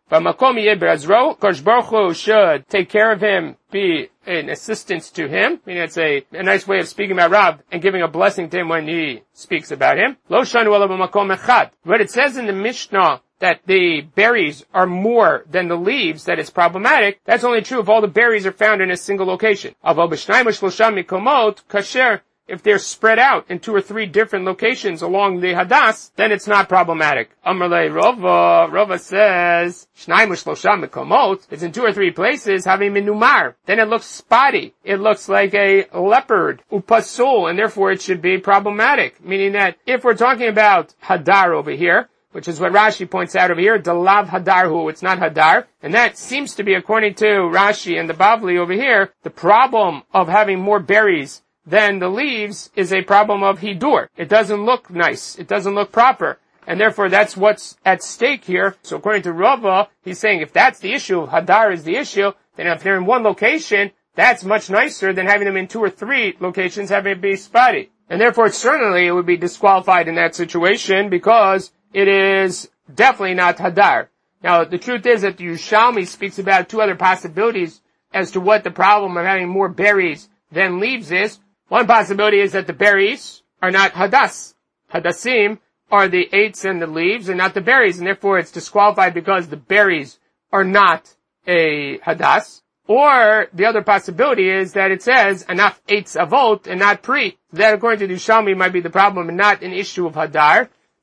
Kosh Baruch Hu should take care of him, be an assistance to him. I mean, it's a, a nice way of speaking about Rav and giving a blessing to him when he speaks about him. Lo shanu ela b'makom echad. But it says in the Mishnah that the berries are more than the leaves, that it's problematic. That's only true if all the berries are found in a single location. Aval b'shnayim u'shloshah mikomot kasher. If they're spread out in two or three different locations along the hadas, then it's not problematic. Amrlei Rova, Rova says, Shnayim u'shloshah mikomot, it's in two or three places, having minumar. Then it looks spotty. It looks like a leopard, upasul, and therefore it should be problematic. Meaning that if we're talking about hadar over here, which is what Rashi points out over here, Dalav Hadarhu, it's not Hadar. And that seems to be, according to Rashi and the Bavli over here, the problem of having more berries than the leaves is a problem of Hidur. It doesn't look nice. It doesn't look proper. And therefore that's what's at stake here. So according to Rava, he's saying if that's the issue, Hadar is the issue, then if they're in one location, that's much nicer than having them in two or three locations, having it be spotty. And therefore certainly it would be disqualified in that situation because it is definitely not Hadar. Now, the truth is that the Yerushalmi speaks about two other possibilities as to what the problem of having more berries than leaves is. One possibility is that the berries are not Hadas. Hadasim are the eights and the leaves and not the berries, and therefore it's disqualified because the berries are not a Hadas. Or the other possibility is that it says Anaf eights avot and not pri. That according to the Yerushalmi might be the problem and not an issue of Hadar.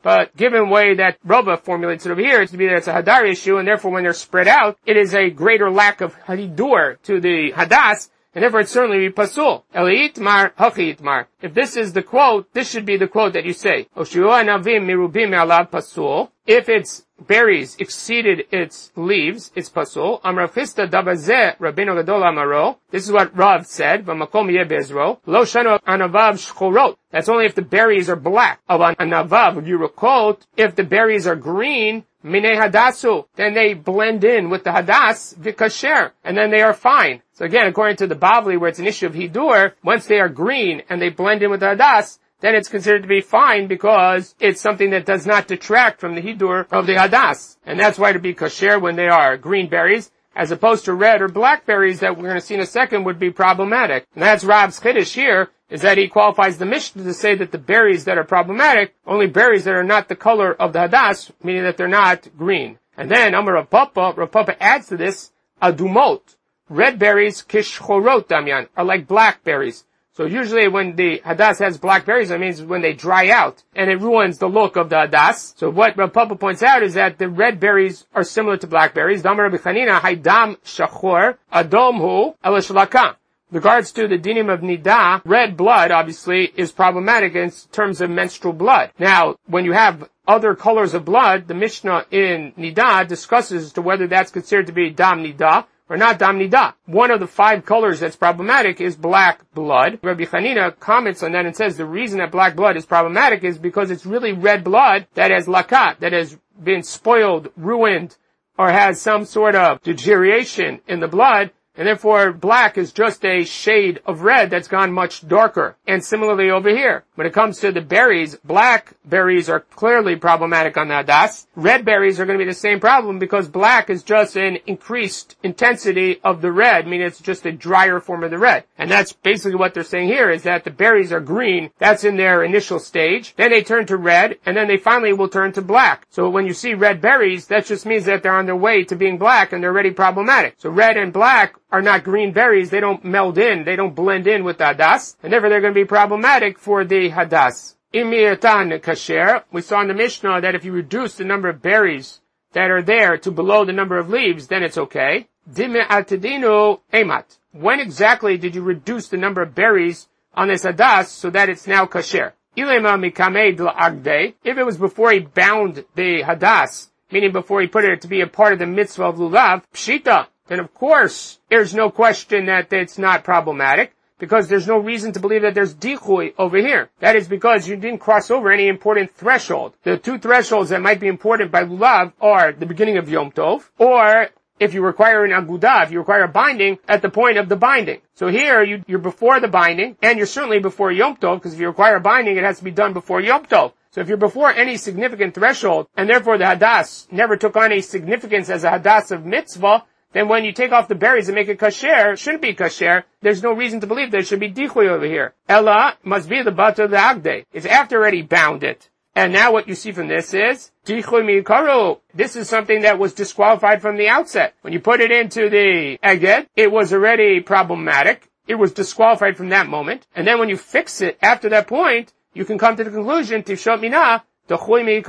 But given the way that Rava formulates it over here, it's to be that it's a hadar issue, and therefore when they're spread out, it is a greater lack of hidur to the hadas, and therefore it certainly be pasul. Eli itmar, hachi itmar. If this is the quote, this should be the quote that you say. Oshiua navim mirubim alav pasul. If its berries exceeded its leaves, it's pasul. Amrav Chisda davazeh Rabbeinu Gadol amaro. This is what Rav said. V'makom yeh bezro. Lo shanu anavav shchorot. That's only if the berries are black. Of an anavav yurukot. If the berries are green, minei hadasu, then they blend in with the hadas v'kasher, and then they are fine. So again, according to the Bavli, where it's an issue of hidur, once they are green and they blend in with the hadas, then it's considered to be fine because it's something that does not detract from the hidur of the hadas. And that's why to be kasher when they are green berries, as opposed to red or black berries that we're going to see in a second would be problematic. And that's Rav's chiddush here, is that he qualifies the Mishnah to say that the berries that are problematic, only berries that are not the color of the hadas, meaning that they're not green. And then Amar Rav Papa, Rav Papa adds to this, adumot. Red berries, kishchorot damyan, are like black berries. So usually when the hadas has black berries, that means when they dry out, and it ruins the look of the hadas. So what Rav Papa points out is that the red berries are similar to black berries. Damar Rabbi Chanina, haydam shachor, adom hu, elishlaka. Regards to the dinim of nida, red blood obviously is problematic in terms of menstrual blood. Now, when you have other colors of blood, the Mishnah in nida discusses as to whether that's considered to be dam nida or not dam nida. One of the five colors that's problematic is black blood. Rabbi Chanina comments on that and says the reason that black blood is problematic is because it's really red blood that has lakat, that has been spoiled, ruined, or has some sort of deterioration in the blood. And therefore, black is just a shade of red that's gone much darker. And similarly over here, when it comes to the berries, black berries are clearly problematic on the hadas. Red berries are going to be the same problem because black is just an increased intensity of the red, meaning it's just a drier form of the red. And that's basically what they're saying here, is that the berries are green. That's in their initial stage. Then they turn to red, and then they finally will turn to black. So when you see red berries, that just means that they're on their way to being black, and they're already problematic. So red and black are not green berries. They don't meld in. They don't blend in with the hadas. And therefore they're going to be problematic for the hadas. Imiyatan kasher. We saw in the Mishnah that if you reduce the number of berries that are there to below the number of leaves, then it's okay. Dime atadinu emat. When exactly did you reduce the number of berries on this hadas so that it's now kasher? Ilema mikamei d'agde. If it was before he bound the hadas, meaning before he put it to be a part of the mitzvah of lulav, pshita, then of course there's no question that it's not problematic, because there's no reason to believe that there's dichui over here. That is because you didn't cross over any important threshold. The two thresholds that might be important by lulav are the beginning of Yom Tov, or if you require an agudah, if you require a binding, at the point of the binding. So here, you, you're before the binding, and you're certainly before Yom Tov, because if you require a binding, it has to be done before Yom Tov. So if you're before any significant threshold, and therefore the hadas never took on any significance as a hadas of mitzvah, then when you take off the berries and make it kasher, it shouldn't be kasher. There's no reason to believe there should be dichui over here. Ella must be the bata of the agde. It's after already bound it. And now what you see from this is, dichui mi'ikaru. This is something that was disqualified from the outset. When you put it into the eged, it was already problematic. It was disqualified from that moment. And then when you fix it after that point, you can come to the conclusion, tifshot minah, that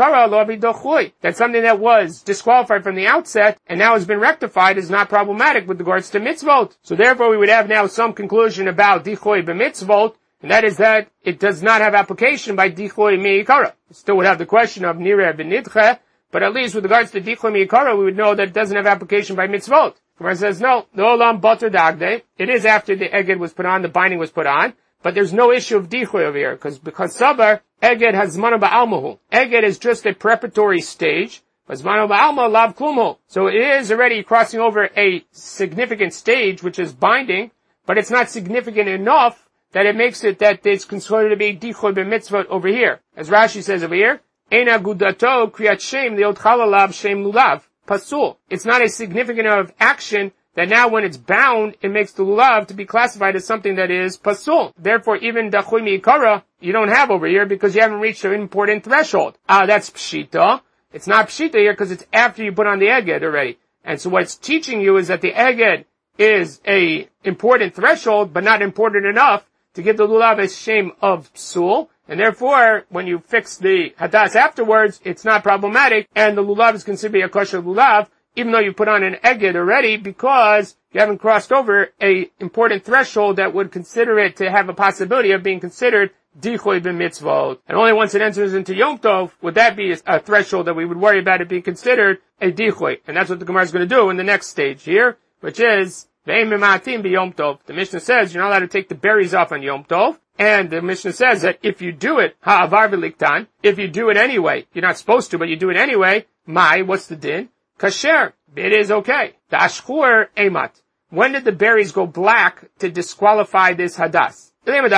something that was disqualified from the outset and now has been rectified is not problematic with regards to mitzvot. So therefore we would have now some conclusion about dichoy b'mitzvot, and that is that it does not have application by dichoy mi'ikara. We still would have the question of nireh b'nidche, but at least with regards to dichoy mi'ikara we would know that it doesn't have application by mitzvot. Gemara says no, the olam bater dagde. It is after the eged was put on, the binding was put on. But there's no issue of dichoy over here, because because sabar, eged has zmanu ba'almahu. Eged is just a preparatory stage, but zmanu ba'alma lav klumhu. So it is already crossing over a significant stage, which is binding, but it's not significant enough that it makes it that it's considered to be dichoy b'mitzvot over here. As Rashi says over here, Eina gudato kriyat shem liot chalalav shem lulav pasul. It's not a significant enough action that now when it's bound, it makes the lulav to be classified as something that is pasul. Therefore, even dachui mi'ikara, you don't have over here because you haven't reached an important threshold. Ah, that's pshita. It's not pshita here because it's after you put on the eged already. And so what it's teaching you is that the eged is a important threshold, but not important enough to give the lulav a shame of psul. And therefore, when you fix the hadas afterwards, it's not problematic, and the lulav is considered to be a kosher lulav, even though you put on an eged already, because you haven't crossed over a important threshold that would consider it to have a possibility of being considered dichoy b'mitzvot. And only once it enters into Yom Tov would that be a, a threshold that we would worry about it being considered a dichoy. And that's what the Gemara is going to do in the next stage here, which is ve'im mematim b'Yom Tov. The Mishnah says you're not allowed to take the berries off on Yom Tov. And the Mishnah says that if you do it, ha'avar v'liktan, if you do it anyway, you're not supposed to, but you do it anyway, mai, what's the din? Kasher. It is okay. The ashkur emat. When did the berries go black to disqualify this hadas?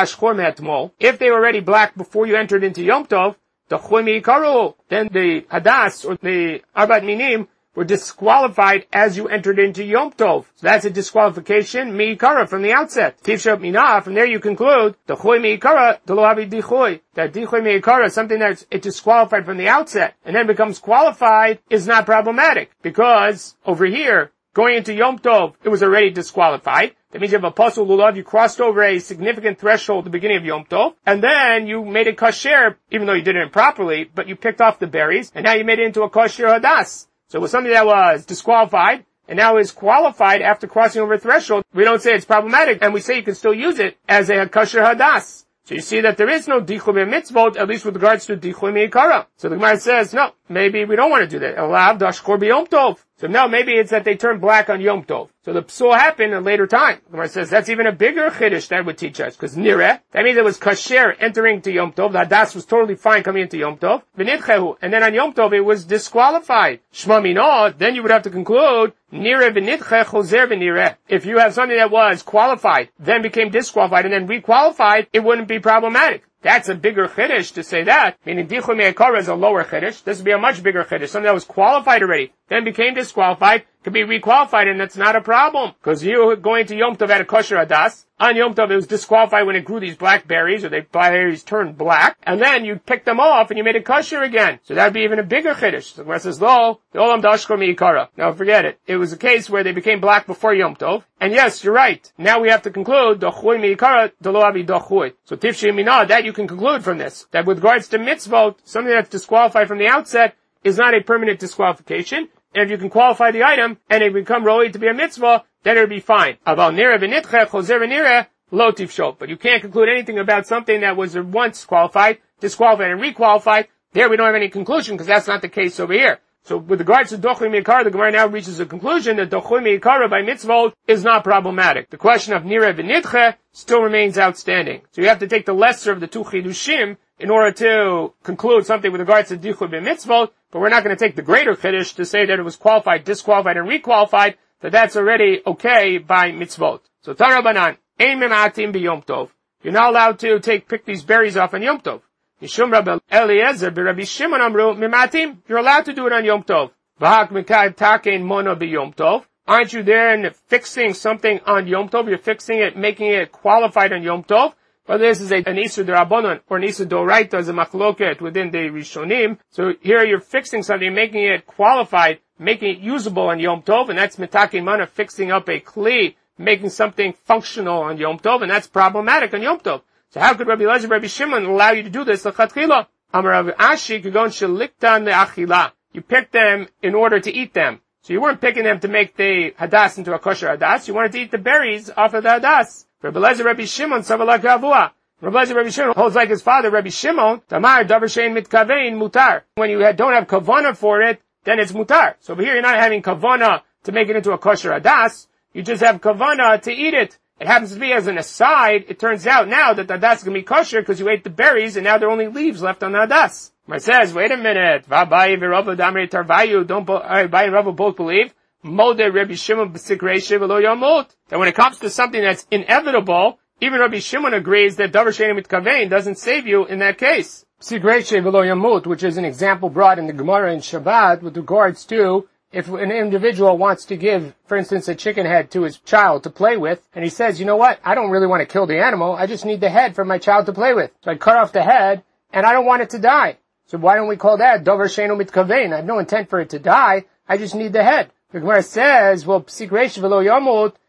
If they were already black before you entered into Yom Tov, then the hadas or the arbat minim were disqualified as you entered into Yom Tov. So that's a disqualification mi'ikara from the outset. Tifshot minah, from there you conclude the choy mi'ikara delo havi dichoy. That dichoy mi'ikara, something that's it disqualified from the outset and then becomes qualified, is not problematic because over here going into Yom Tov it was already disqualified. That means you have a pasul lulav, you crossed over a significant threshold at the beginning of Yom Tov, and then you made it kasher, even though you did it improperly, but you picked off the berries, and now you made it into a kasher hadas. So it was something that was disqualified, and now is qualified after crossing over a threshold. We don't say it's problematic, and we say you can still use it as a kasher hadas. So you see that there is no dichum mitzvot, at least with regards to dichum mi'ikara. So the Gemara says, no, maybe we don't want to do that. Elav dashkor b'Yom Tov. So now maybe it's that they turn black on Yom Tov. So the psul happened in a later time. The Gemara says that's even a bigger chiddush that would teach us. Because nireh, that means it was kasher entering to Yom Tov. The hadas was totally fine coming into Yom Tov. V'nidchehu. And then on Yom Tov it was disqualified. Shma mino, then you would have to conclude, nireh v'nidche chozer v'nireh. If you have something that was qualified, then became disqualified, and then requalified, it wouldn't be problematic. That's a bigger chiddush to say that, meaning dichum mi'ikara is a lower chiddush. This would be a much bigger chiddush. Something that was qualified already, then became disqualified, could be requalified, and that's not a problem. Because you going to Yom Tov at a kosher hadas, on Yom Tov it was disqualified when it grew these black berries, or the berries turned black, and then you picked them off and you made it kosher again. So that would be even a bigger chiddush. So the Gemara says, lo, the olam dashkor mi'ikara. Now forget it. It was a case where they became black before Yom Tov, and yes, you're right. Now we have to conclude, dochuy mi'ikara, delo avi dochuy. So tifshi mina, that you can conclude from this, that with regards to mitzvot, something that's disqualified from the outset is not a permanent disqualification. And if you can qualify the item, and it become roi to be a mitzvah, then it'll be fine. Aval nireh v'nitche, chozer v'nireh, lo tifshot. But you can't conclude anything about something that was once qualified, disqualified, and requalified. There we don't have any conclusion, because that's not the case over here. So with regards to dochuy mi'ikara, the Gemara now reaches a conclusion that dochuy mi'ikara by mitzvot is not problematic. The question of nireh v'nitche still remains outstanding. So you have to take the lesser of the two chidushim in order to conclude something with regards to dichum b'mitzvot, but we're not going to take the greater chiddush to say that it was qualified, disqualified, and requalified, that that's already okay by mitzvot. So Tana Banan, ein mematim b'Yom Tov. You're not allowed to take, pick these berries off on Yom Tov. Yishum Rabbi Eliezer b'Rabbi Shimon amru mematim. You're allowed to do it on Yom Tov. V'hak mekad takein mono b'Yom Tov. Aren't you there and fixing something on Yom Tov? You're fixing it, making it qualified on Yom Tov. Whether this is a, an Isur D'Rabbanan or an Isur D'Oraita as a machloket within the Rishonim. So here you're fixing something, making it qualified, making it usable on Yom Tov, and that's mitakin mana, fixing up a kli, making something functional on Yom Tov, and that's problematic on Yom Tov. So how could Rabbi Eliezer, Rabbi Shimon allow you to do this? L'chatchila. Amar Rav Ashi kagon sheliktan le'achila. You picked them in order to eat them. So you weren't picking them to make the hadas into a kosher hadas. You wanted to eat the berries off of the hadas. Rabbi Eliezer, Rabbi Shimon, savalak avua. Rabbi Eliezer, Rabbi Shimon holds like his father, Rabbi Shimon. Tamar davar shein mitkavein mutar. When you don't have kavana for it, then it's mutar. So over here you're not having kavana to make it into a kosher hadas. You just have kavana to eat it. It happens to be as an aside. It turns out now that the hadas is going to be kosher because you ate the berries, and now there are only leaves left on the hadas. It says, wait a minute. Vabai v'Rava damrei tarvayu. Don't Abai and Rava both believe. Modeh Rabbi Shimon b'sikrei v'lo yamut. That when it comes to something that's inevitable, even Rabbi Shimon agrees that davar she'ein mitkavein doesn't save you in that case. B'sikrei v'lo yamut, which is an example brought in the Gemara in Shabbat with regards to if an individual wants to give, for instance, a chicken head to his child to play with, and he says, you know what, I don't really want to kill the animal, I just need the head for my child to play with. So I cut off the head, and I don't want it to die. So why don't we call that davar she'ein mitkavein? I have no intent for it to die, I just need the head. The Gemara says, well, psik reish v'lo yamut,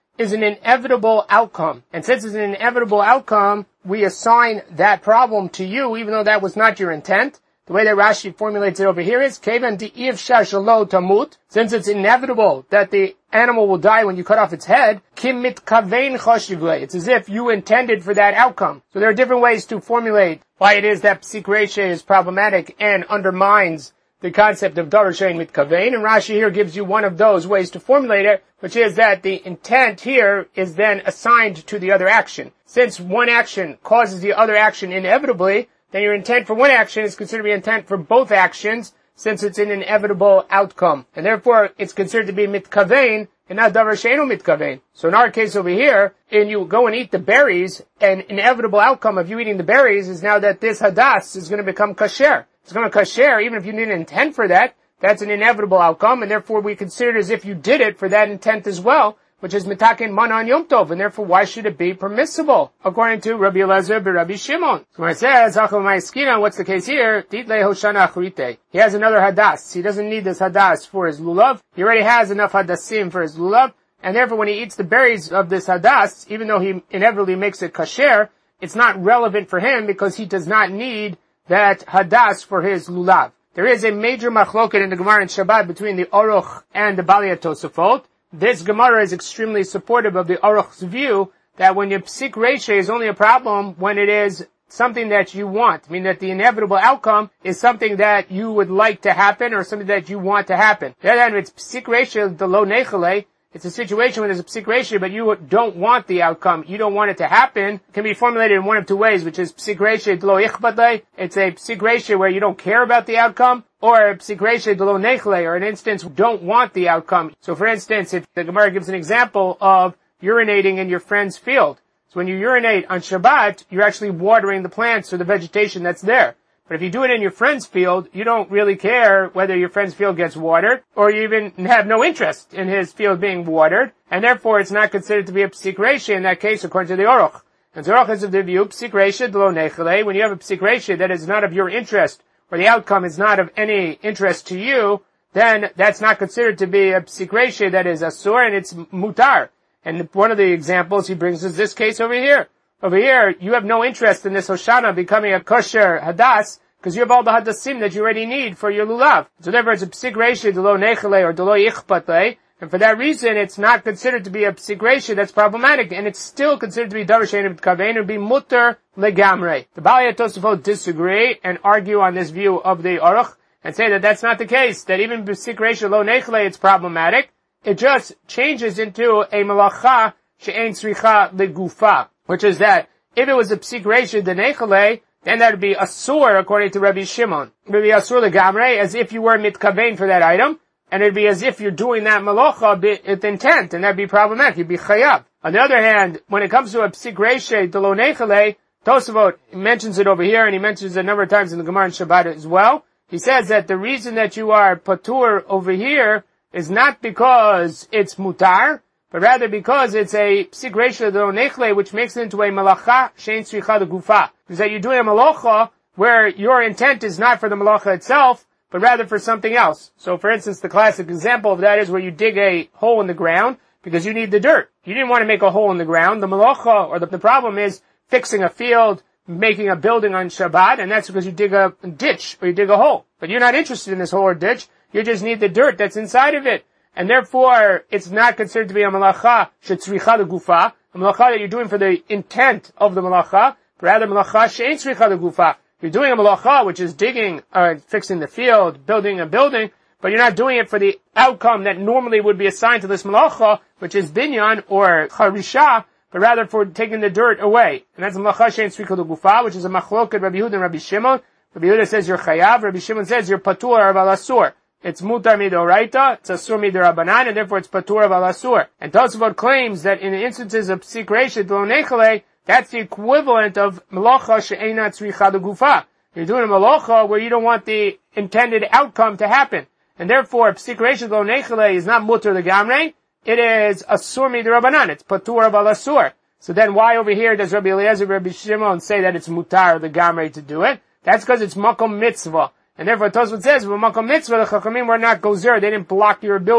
is an inevitable outcome. And since it's an inevitable outcome, we assign that problem to you, even though that was not your intent. The way that Rashi formulates it over here is, Kevan di'iv shashalo tamut, since it's inevitable that the animal will die when you cut off its head, kim mitkavein chashivle, it's as if you intended for that outcome. So there are different ways to formulate why it is that psik reisha is problematic and undermines the concept of davar shein mitkavein, and Rashi here gives you one of those ways to formulate it, which is that the intent here is then assigned to the other action. Since one action causes the other action inevitably, then your intent for one action is considered to be intent for both actions, since it's an inevitable outcome. And therefore, it's considered to be mitkavein, and not davar she'eino mitkavein. So in our case over here, and you go and eat the berries, an inevitable outcome of you eating the berries is now that this hadas is going to become kasher. It's going to kasher, even if you didn't intend for that, that's an inevitable outcome, and therefore we consider it as if you did it for that intent as well, which is mitaken mana on Yom Tov, and therefore why should it be permissible? According to Rabbi Elazar ben Rabbi Shimon. So when it says, what's the case here? Ditle hoshana achrite. He has another hadas. He doesn't need this hadas for his lulav. He already has enough hadasim for his lulav, and therefore when he eats the berries of this hadas, even though he inevitably makes it kasher, it's not relevant for him because he does not need that hadas for his lulav. There is a major machloket in the Gemara and Shabbat between the Aruch and the Balei Tosafot. This Gemara is extremely supportive of the Aruch's view that when your psik reisha is only a problem when it is something that you want, I mean that the inevitable outcome is something that you would like to happen or something that you want to happen. The other hand, if it's psik reisha, the lo nechale, it's a situation where there's a psik reisha, but you don't want the outcome, you don't want it to happen. It can be formulated in one of two ways, which is psik reisha lo ichbadle, it's a psik reisha where you don't care about the outcome, or psik reisha lo nechle, or an instance don't want the outcome. So for instance, if the Gemara gives an example of urinating in your friend's field. So when you urinate on Shabbat, you're actually watering the plants or the vegetation that's there. But if you do it in your friend's field, you don't really care whether your friend's field gets watered, or you even have no interest in his field being watered, and therefore it's not considered to be a psik reisha in that case, according to the Aruch. And the Aruch is of the view, psik reisha lo nechle, when you have a psik reisha that is not of your interest, or the outcome is not of any interest to you, then that's not considered to be a psik reisha that is asur, and it's mutar. And one of the examples he brings is this case over here. Over here, you have no interest in this Hoshana becoming a kosher hadas, because you have all the hadasim that you already need for your lulav. So therefore it's a psik reisha delo nechele or delo ichpatle, and for that reason it's not considered to be a psik reisha that's problematic, and it's still considered to be davar she'eino mitkavein, and be mutter legamre. The Balei Tosafot disagree and argue on this view of the Aruch, and say that that's not the case, that even psik reisha lo nechele it's problematic. It just changes into a malacha she'ein tzricha legufa, which is that if it was a psik reisha de nechele, then that would be asur according to Rabbi Shimon. It would be asur legamre, as if you were mitkavein for that item, and it would be as if you're doing that malacha with intent, and that would be problematic. You'd be chayav. On the other hand, when it comes to a psik reisha de lo nechele, Tosafot mentions it over here, and he mentions it a number of times in the Gemara and Shabbat as well. He says that the reason that you are patur over here is not because it's mutar, but rather because it's a psik reisha de lo nechle, which makes it into a malacha she'ein tzricha legufa. Because that you're doing a malacha where your intent is not for the malacha itself, but rather for something else. So for instance, the classic example of that is where you dig a hole in the ground because you need the dirt. You didn't want to make a hole in the ground. The malacha, or the, the problem is fixing a field, making a building on Shabbat, and that's because you dig a ditch or you dig a hole. But you're not interested in this hole or ditch. You just need the dirt that's inside of it. And therefore, it's not considered to be a malacha she'tzricha legufa, a malacha that you're doing for the intent of the malacha, but rather malacha she'ein tzricha legufa. You're doing a malacha, which is digging, or fixing the field, building a building, but you're not doing it for the outcome that normally would be assigned to this malacha, which is binyan or charisha, but rather for taking the dirt away. And that's a malacha she'ein tzricha legufa, which is a machloket Rabbi Yehuda and Rabbi Shimon. Rabbi Yehuda says you're chayav, Rabbi Shimon says you're patur or asur. It's mutar midoraita, it's asur midorabanan, and therefore it's patur of al asur. And Tosafot claims that in the instances of psik reisha de lo nechele, that's the equivalent of malacha she'eina tzricha legufa. You're doing a malacha where you don't want the intended outcome to happen. And therefore, psik reisha de lo nechele is not mutar legamre, it is asur midorabanan, it's patur of al asur. So then why over here does Rabbi Eliezer and Rabbi Shimon say that it's mutar legamre to do it? That's because it's makom mitzvah. And therefore, Tosafot says, "Makom mitzvah, the chachamim were not gozer; they didn't block your ability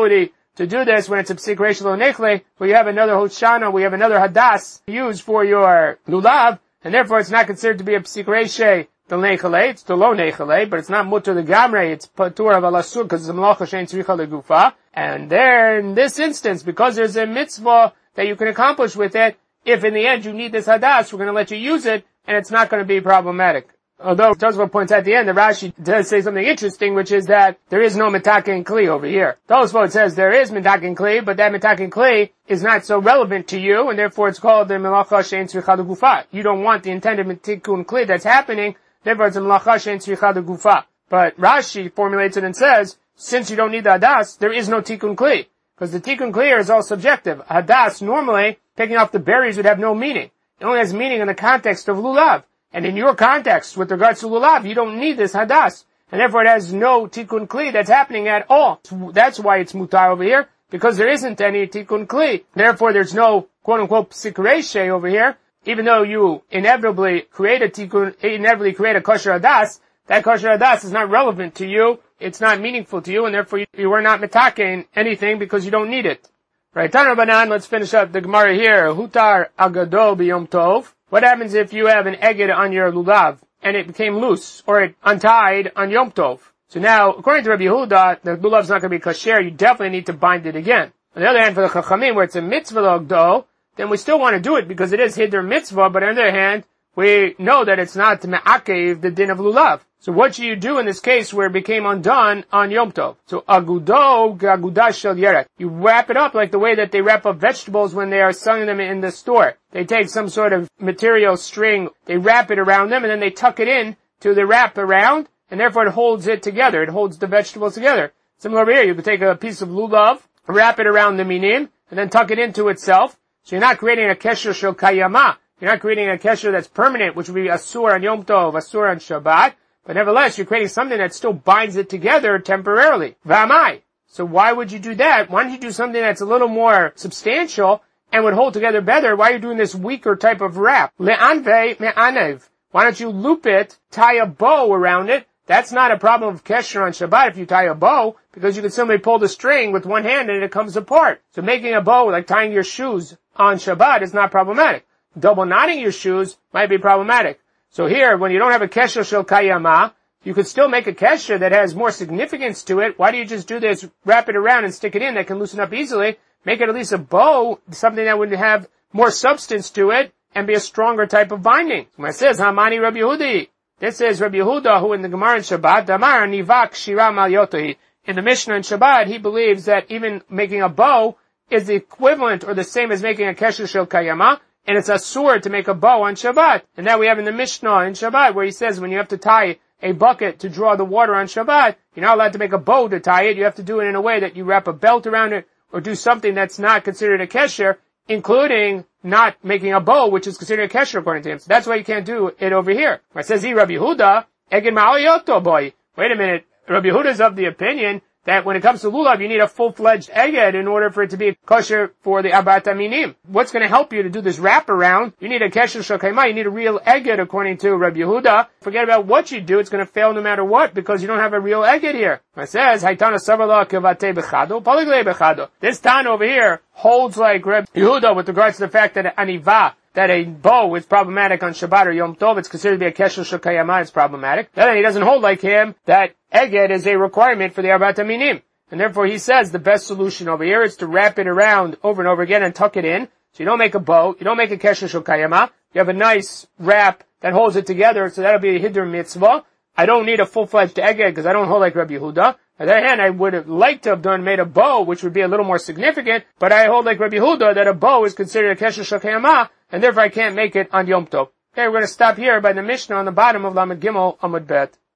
to do this when it's a psik reish lo nechle, where you have another hoshana, we have another hadas used for your lulav, and therefore it's not considered to be a psik reish the nechale, it's the lo nechale, but it's not mutter the gamre, it's patur of alasur, because it's a malacha shein tzricha legufa. And there, in this instance, because there's a mitzvah that you can accomplish with it, if in the end you need this hadas, we're going to let you use it, and it's not going to be problematic. Although Tosfot points at the end, the Rashi does say something interesting, which is that there is no mitaken kli over here. Tosfot says there is mitaken kli, but that mitaken kli is not so relevant to you, and therefore it's called the melacha shein tzricha legufa. You don't want the intended mitikun kli that's happening, therefore it's a melacha shein tzricha legufa. But Rashi formulates it and says, since you don't need the hadas, there is no tikkun kli. Because the tikkun kli is all subjective. Hadas, normally, picking off the berries would have no meaning. It only has meaning in the context of lulav. And in your context, with regards to lulav, you don't need this hadas. And therefore it has no tikkun kli that's happening at all. That's why it's mutar over here, because there isn't any tikkun kli. Therefore there's no quote-unquote psik reishe over here. Even though you inevitably create a tikkun, inevitably create a kosher hadas, that kosher hadas is not relevant to you. It's not meaningful to you, and therefore you, you are not mitaken anything because you don't need it. Right, Tana Banan, let's finish up the Gemara here. Hutar agado b'yom tov. What happens if you have an eged on your lulav, and it became loose, or it untied on Yom Tov? So now, according to Rabbi Yehuda, the lulav's not going to be kasher, you definitely need to bind it again. On the other hand, for the Chachamim, where it's a mitzvah agdo, then we still want to do it because it is hiddur mitzvah, but on the other hand, we know that it's not me'akev the din of lulav. So what should you do in this case where it became undone on Yom Tov? So agudo gagudah shel yerek. You wrap it up like the way that they wrap up vegetables when they are selling them in the store. They take some sort of material string, they wrap it around them, and then they tuck it in to the wrap around, and therefore it holds it together. It holds the vegetables together. Similar over here, you could take a piece of lulav, wrap it around the minim, and then tuck it into itself. So you're not creating a kesher shel kayama. You're not creating a kesher that's permanent, which would be asur on Yom Tov, asur on Shabbat. But nevertheless, you're creating something that still binds it together temporarily. V'amai. So why would you do that? Why don't you do something that's a little more substantial and would hold together better? Why are you doing this weaker type of wrap? Le'anve me'anev. Why don't you loop it, tie a bow around it? That's not a problem of kesher on Shabbat if you tie a bow, because you can simply pull the string with one hand and it comes apart. So making a bow, like tying your shoes on Shabbat, is not problematic. Double knotting your shoes might be problematic. So here, when you don't have a kesher shel kayama, you could still make a kesher that has more significance to it. Why do you just do this, wrap it around and stick it in that can loosen up easily? Make it at least a bow, something that would have more substance to it and be a stronger type of binding. When it says, Hamani Rabbi Yehudi, this is Rabbi Yehuda, who in the Gemara in Shabbat, Damar nivak shira mal yotohi. In the Mishnah in Shabbat, he believes that even making a bow is the equivalent or the same as making a kesher shel kayama. And it's asur to make a bow on Shabbat. And that we have in the Mishnah in Shabbat, where he says when you have to tie a bucket to draw the water on Shabbat, you're not allowed to make a bow to tie it. You have to do it in a way that you wrap a belt around it, or do something that's not considered a kesher, including not making a bow, which is considered a kesher according to him. So that's why you can't do it over here. Where it says, Rabbi Yehuda, Eged ma'al boy. Wait a minute. Rabbi Yehuda is of the opinion that when it comes to lulav, you need a full-fledged eged in order for it to be kosher for the abat aminim. What's going to help you to do this wrap around? You need a kesher shel kayama. You need a real eged according to Rabbi Yehuda. Forget about what you do. It's going to fail no matter what because you don't have a real eged here. It says, Haitana savala kevate bechado, poligle bechado. This tan over here holds like Rabbi Yehuda with regards to the fact that aniva, that a bow is problematic on Shabbat or Yom Tov, it's considered to be a kesher shel kayama, it's problematic. Then he doesn't hold like him that eged is a requirement for the arbat aminim. And therefore he says the best solution over here is to wrap it around over and over again and tuck it in. So you don't make a bow, you don't make a kesher shel kayama, you have a nice wrap that holds it together, so that'll be a hiddur mitzvah. I don't need a full-fledged eged because I don't hold like Rabbi Yehuda. On the other hand, I would have liked to have done made a bow, which would be a little more significant, but I hold like Rabbi Yehuda that a bow is considered a kesher shel kayama, and therefore I can't make it on Yom Tov. Okay, we're going to stop here by the Mishnah on the bottom of Lamed Gimel Amud Bet.